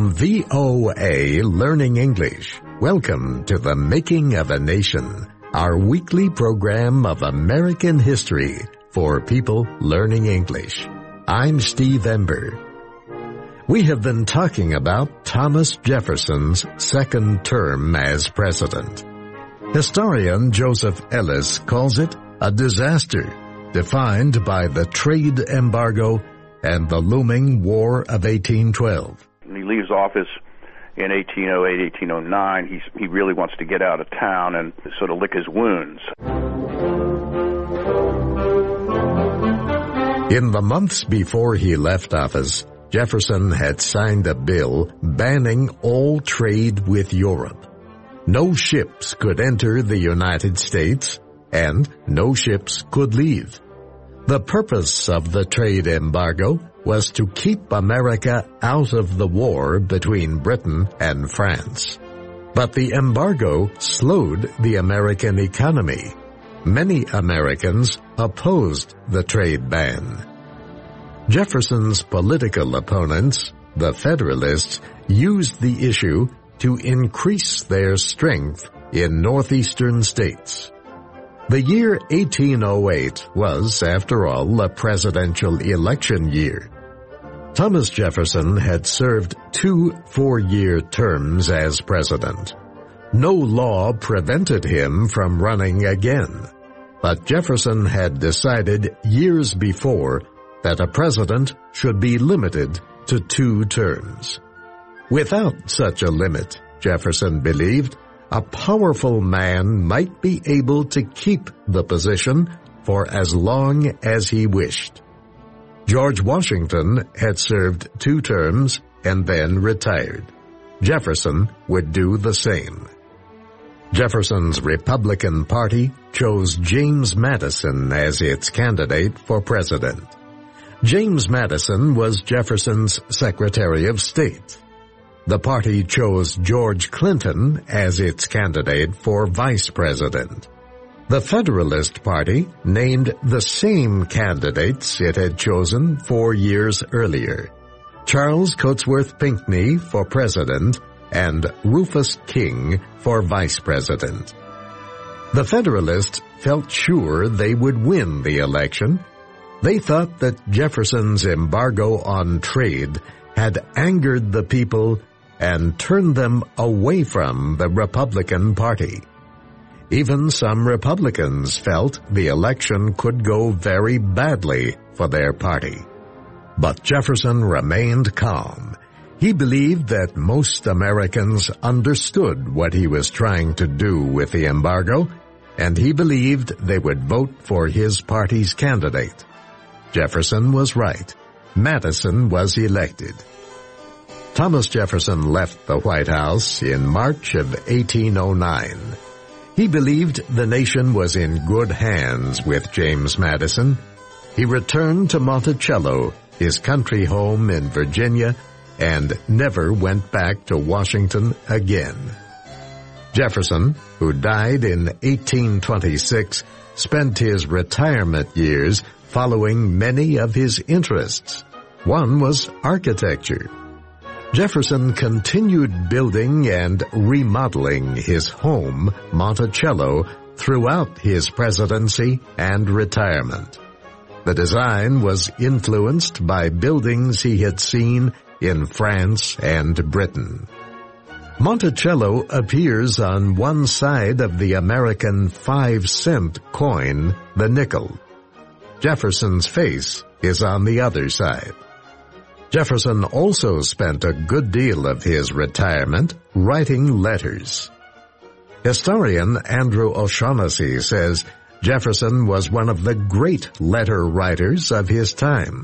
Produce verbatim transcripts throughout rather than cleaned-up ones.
From V O A Learning English, welcome to The Making of a Nation, our weekly program of American history for people learning English. I'm Steve Ember. We have been talking about Thomas Jefferson's second term as president. Historian Joseph Ellis calls it a disaster, defined by the trade embargo and the looming War of eighteen twelve. He leaves office in eighteen oh eight, eighteen oh nine. He's, he really wants to get out of town and sort of lick his wounds. In the months before he left office, Jefferson had signed a bill banning all trade with Europe. No ships could enter the United States, and no ships could leave. The purpose of the trade embargo was to keep America out of the war between Britain and France. But the embargo slowed the American economy. Many Americans opposed the trade ban. Jefferson's political opponents, the Federalists, used the issue to increase their strength in northeastern states. The year eighteen oh eight was, after all, a presidential election year. Thomas Jefferson had served two four-year terms as president. No law prevented him from running again, but Jefferson had decided years before that a president should be limited to two terms. Without such a limit, Jefferson believed, a powerful man might be able to keep the position for as long as he wished. George Washington had served two terms and then retired. Jefferson would do the same. Jefferson's Republican Party chose James Madison as its candidate for president. James Madison was Jefferson's Secretary of State. The party chose George Clinton as its candidate for vice president. The Federalist Party named the same candidates it had chosen four years earlier: Charles Cotesworth Pinckney for president and Rufus King for vice president. The Federalists felt sure they would win the election. They thought that Jefferson's embargo on trade had angered the people and turned them away from the Republican Party. Even some Republicans felt the election could go very badly for their party. But Jefferson remained calm. He believed that most Americans understood what he was trying to do with the embargo, and he believed they would vote for his party's candidate. Jefferson was right. Madison was elected. Thomas Jefferson left the White House in March of eighteen oh nine. He believed the nation was in good hands with James Madison. He returned to Monticello, his country home in Virginia, and never went back to Washington again. Jefferson, who died in eighteen twenty-six, spent his retirement years following many of his interests. One was architecture. Jefferson continued building and remodeling his home, Monticello, throughout his presidency and retirement. The design was influenced by buildings he had seen in France and Britain. Monticello appears on one side of the American five-cent coin, the nickel. Jefferson's face is on the other side. Jefferson also spent a good deal of his retirement writing letters. Historian Andrew O'Shaughnessy says Jefferson was one of the great letter writers of his time.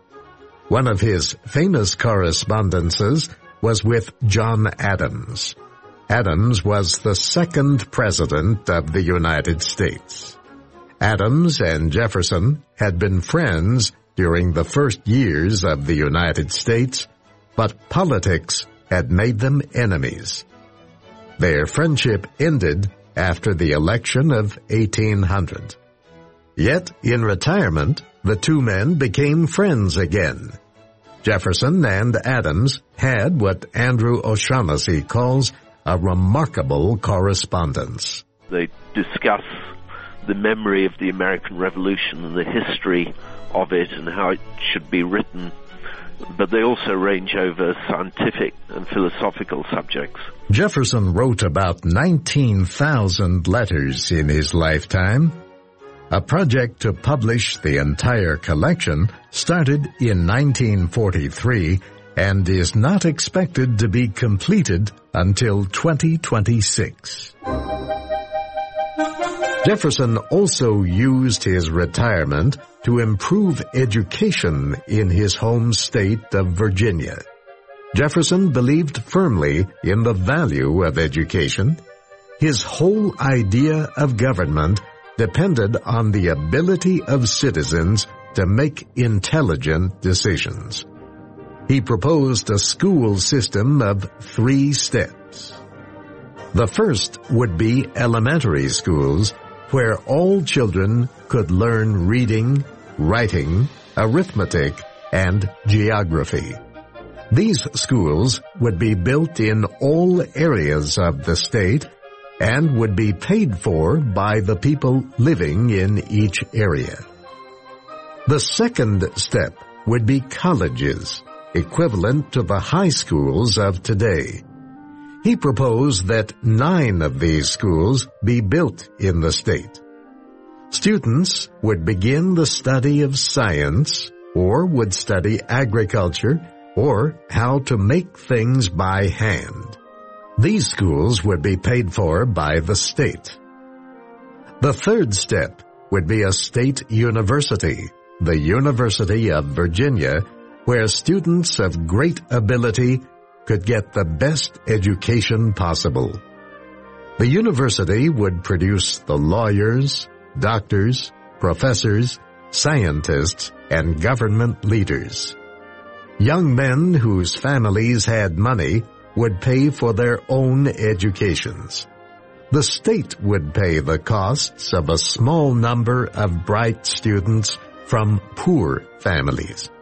One of his famous correspondences was with John Adams. Adams was the second president of the United States. Adams and Jefferson had been friends during the first years of the United States, but politics had made them enemies. Their friendship ended after the election of eighteen hundred. Yet, in retirement, the two men became friends again. Jefferson and Adams had what Andrew O'Shaughnessy calls a remarkable correspondence. They discuss the memory of the American Revolution and the history of it and how it should be written, but they also range over scientific and philosophical subjects. Jefferson wrote about nineteen thousand letters in his lifetime. A project to publish the entire collection started in nineteen forty-three and is not expected to be completed until twenty twenty-six. Jefferson also used his retirement to improve education in his home state of Virginia. Jefferson believed firmly in the value of education. His whole idea of government depended on the ability of citizens to make intelligent decisions. He proposed a school system of three steps. The first would be elementary schools, where all children could learn reading, writing, arithmetic, and geography. These schools would be built in all areas of the state and would be paid for by the people living in each area. The second step would be colleges, equivalent to the high schools of today. He proposed that nine of these schools be built in the state. Students would begin the study of science, or would study agriculture, or how to make things by hand. These schools would be paid for by the state. The third step would be a state university, the University of Virginia, where students of great ability could get the best education possible. The university would produce the lawyers, doctors, professors, scientists, and government leaders. Young men whose families had money would pay for their own educations. The state would pay the costs of a small number of bright students from poor families.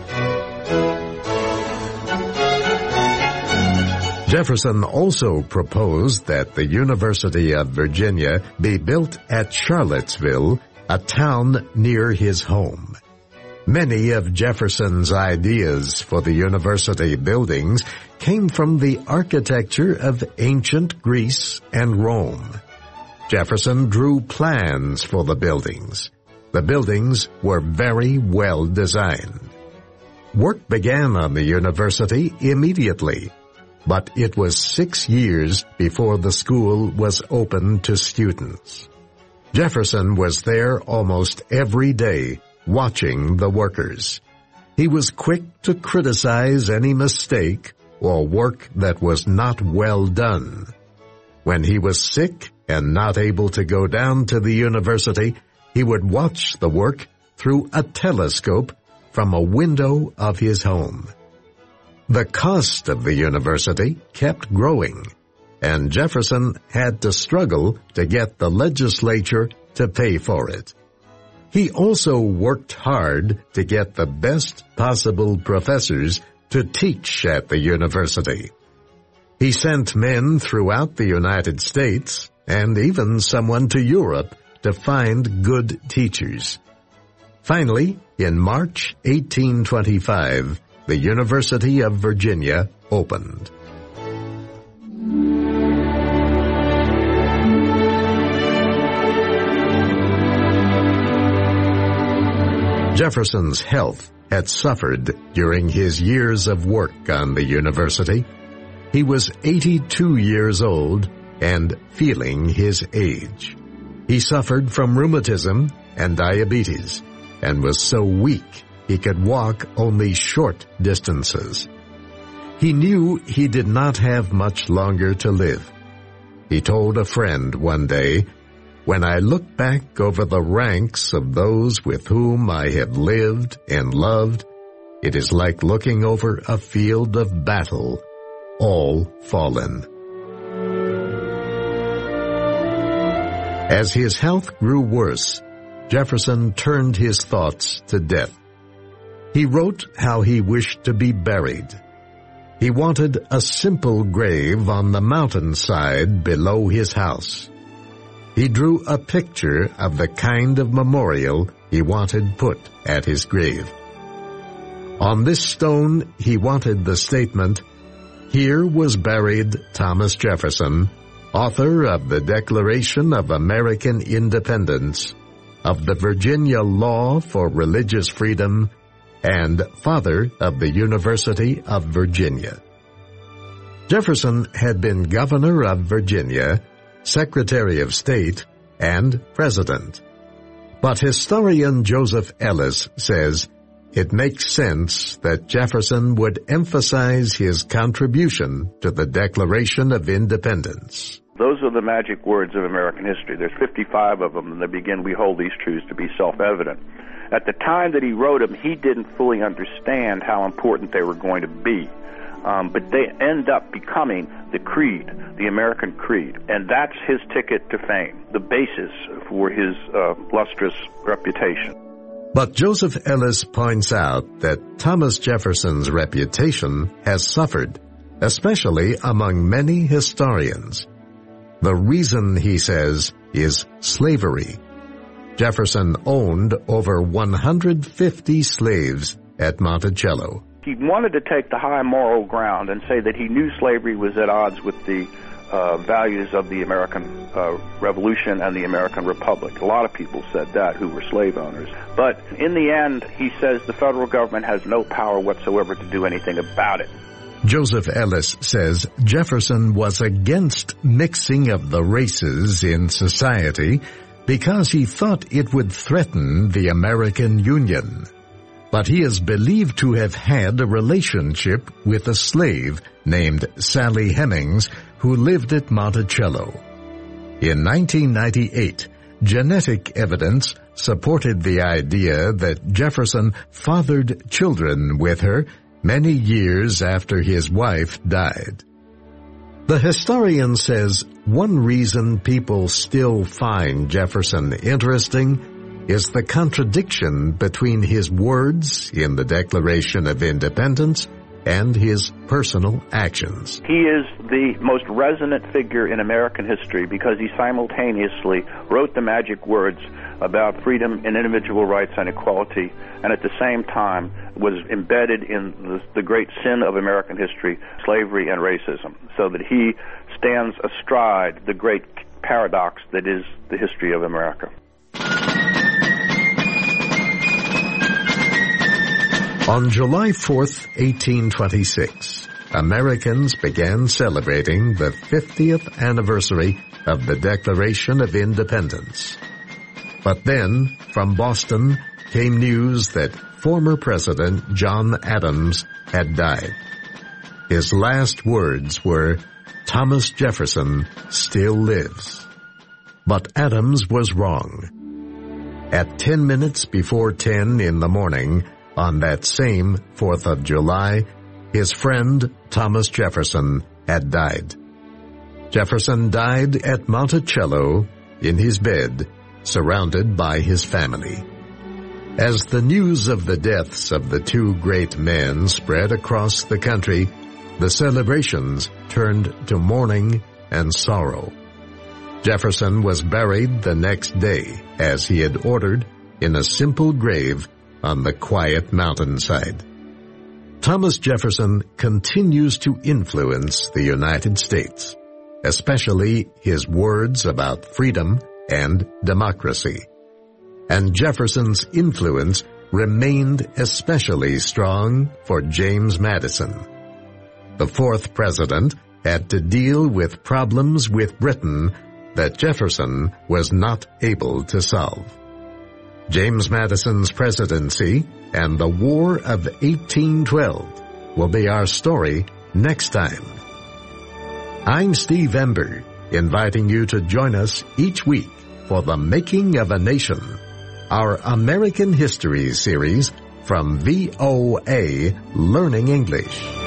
Jefferson also proposed that the University of Virginia be built at Charlottesville, a town near his home. Many of Jefferson's ideas for the university buildings came from the architecture of ancient Greece and Rome. Jefferson drew plans for the buildings. The buildings were very well designed. Work began on the university immediately, but it was six years before the school was open to students. Jefferson was there almost every day, watching the workers. He was quick to criticize any mistake or work that was not well done. When he was sick and not able to go down to the university, he would watch the work through a telescope from a window of his home. The cost of the university kept growing, and Jefferson had to struggle to get the legislature to pay for it. He also worked hard to get the best possible professors to teach at the university. He sent men throughout the United States and even someone to Europe to find good teachers. Finally, in March eighteen twenty-five, the University of Virginia opened. Jefferson's health had suffered during his years of work on the university. He was eighty-two years old and feeling his age. He suffered from rheumatism and diabetes and was so weak he could walk only short distances. He knew he did not have much longer to live. He told a friend one day, "When I look back over the ranks of those with whom I have lived and loved, it is like looking over a field of battle, all fallen." As his health grew worse, Jefferson turned his thoughts to death. He wrote how he wished to be buried. He wanted a simple grave on the mountainside below his house. He drew a picture of the kind of memorial he wanted put at his grave. On this stone he wanted the statement, "Here was buried Thomas Jefferson, author of the Declaration of American Independence, of the Virginia Law for Religious Freedom, and father of the University of Virginia." Jefferson had been governor of Virginia, Secretary of State, and President. But historian Joseph Ellis says it makes sense that Jefferson would emphasize his contribution to the Declaration of Independence. Those are the magic words of American history. There's fifty-five of them, and they begin, "We hold these truths to be self-evident." At the time that he wrote them, he didn't fully understand how important they were going to be. Um, but they end up becoming the creed, the American creed. And that's his ticket to fame, the basis for his uh, lustrous reputation. But Joseph Ellis points out that Thomas Jefferson's reputation has suffered, especially among many historians. The reason, he says, is slavery. Jefferson owned over one hundred fifty slaves at Monticello. He wanted to take the high moral ground and say that he knew slavery was at odds with the uh, values of the American uh, Revolution and the American Republic. A lot of people said that who were slave owners. But in the end, he says the federal government has no power whatsoever to do anything about it. Joseph Ellis says Jefferson was against mixing of the races in society because he thought it would threaten the American Union. But he is believed to have had a relationship with a slave named Sally Hemings who lived at Monticello. In nineteen ninety-eight, genetic evidence supported the idea that Jefferson fathered children with her many years after his wife died. The historian says one reason people still find Jefferson interesting is the contradiction between his words in the Declaration of Independence and his personal actions. He is the most resonant figure in American history because he simultaneously wrote the magic words about freedom and individual rights and equality, and at the same time was embedded in the, the great sin of American history, slavery and racism, so that he stands astride the great paradox that is the history of America. On July fourth, eighteen twenty-six, Americans began celebrating the fiftieth anniversary of the Declaration of Independence. But then, from Boston, came news that former President John Adams had died. His last words were, "Thomas Jefferson still lives." But Adams was wrong. At ten minutes before ten in the morning, on that same fourth of July, his friend Thomas Jefferson had died. Jefferson died at Monticello in his bed, surrounded by his family. As the news of the deaths of the two great men spread across the country, the celebrations turned to mourning and sorrow. Jefferson was buried the next day, as he had ordered, in a simple grave on the quiet mountainside. Thomas Jefferson continues to influence the United States, especially his words about freedom and democracy. And Jefferson's influence remained especially strong for James Madison. The fourth president had to deal with problems with Britain that Jefferson was not able to solve. James Madison's presidency and the War of eighteen twelve will be our story next time. I'm Steve Ember, inviting you to join us each week for The Making of a Nation, our American History series from V O A Learning English.